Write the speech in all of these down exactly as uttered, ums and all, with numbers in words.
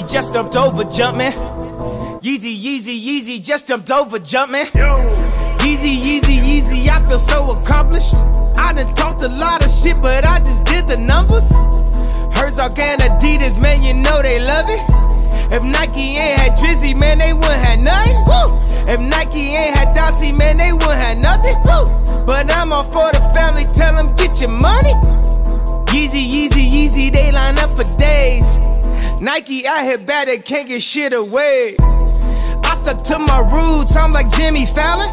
just jumped over Jumpman. Yeezy, Yeezy, Yeezy, just jumped over Jumpman. Yeezy, Yeezy, Yeezy, I feel so accomplished. I done talked a lot of shit, but I just did the numbers. Herzog and Adidas, man, you know they love it. If Nike ain't had Drizzy, man, they wouldn't have nothing. Woo! If Nike ain't had Dossie, man, they wouldn't have nothing. Woo! But I'm all for the family, tell them get your money. Yeezy, Yeezy, Yeezy, they line up for days. Nike out here bad, they can't get shit away. I stuck to my roots, I'm like Jimmy Fallon.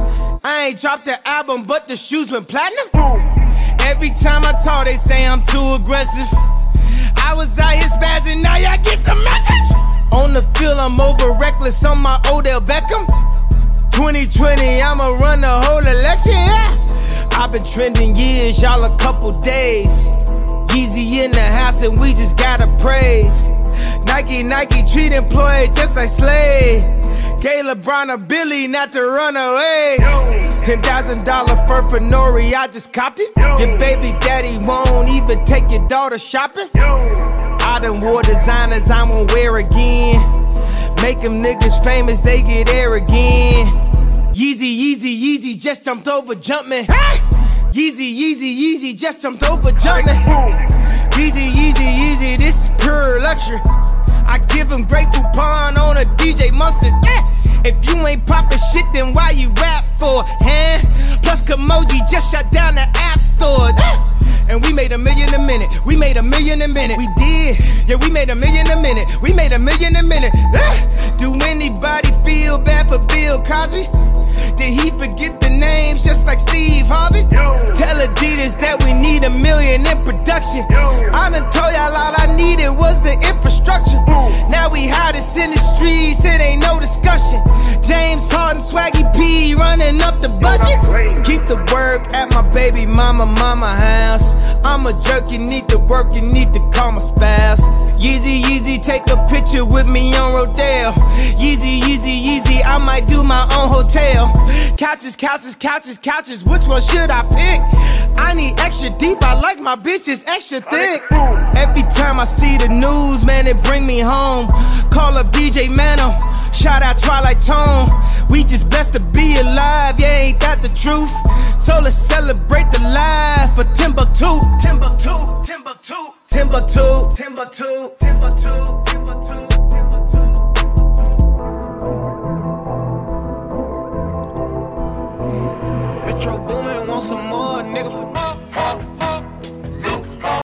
I ain't dropped the album, but the shoes went platinum. Every time I talk, they say I'm too aggressive. I was out here spazzing, now y'all get the message. On the field, I'm over reckless on my Odell Beckham. twenty twenty, I'ma run the whole election, yeah. I've been trending years, y'all a couple days. Yeezy in the house and we just gotta praise. Nike, Nike treat employees just like slaves. Gay LeBron a Billy not to run away. Ten thousand dollar fur for Nori, I just copped it. Your baby daddy won't even take your daughter shopping. I done wore designers I won't wear again. Make them niggas famous, they get arrogant. Yeezy, Yeezy, Yeezy, just jumped over Jumpman. Yeezy, Yeezy, Yeezy, just jumped over Jumpman. Yeezy, Yeezy, Yeezy, this is pure luxury. I give him great coupon on a D J Mustard, yeah. If you ain't poppin' shit, then why you rap for, huh? Plus Kimoji just shut down the app store, and we made a million a minute, we made a million a minute. We did, yeah, we made a million a minute, we made a million a minute. Do anybody feel bad for Bill Cosby? Did he forget the names just like Steve Harvey? Tell Adidas that we need a million in production. I done told y'all all I needed was the infrastructure. Now we hottest in the streets, it ain't no discussion. James Harden, Swaggy P running up the budget. Keep the work at my baby mama, mama house. I'm a jerk, you need to work, you need to call my spouse. Yeezy, Yeezy, take a picture with me on Rodale. Yeezy, Yeezy, Yeezy, I might do my own hotel. Couches, couches, couches, couches, which one should I pick? I need extra deep, I like my bitches extra thick. Every time I see the news, man, it bring me home. Call up D J Mano, shout out Twilight Tone. We just blessed to be alive, yeah, ain't that the truth? So let's celebrate the life for Timbuktu. Timbuktu, Timbuktu, Timbuktu, Timbuktu, Timbuktu, Timbuktu. Metro Boomin, want some more, nigga.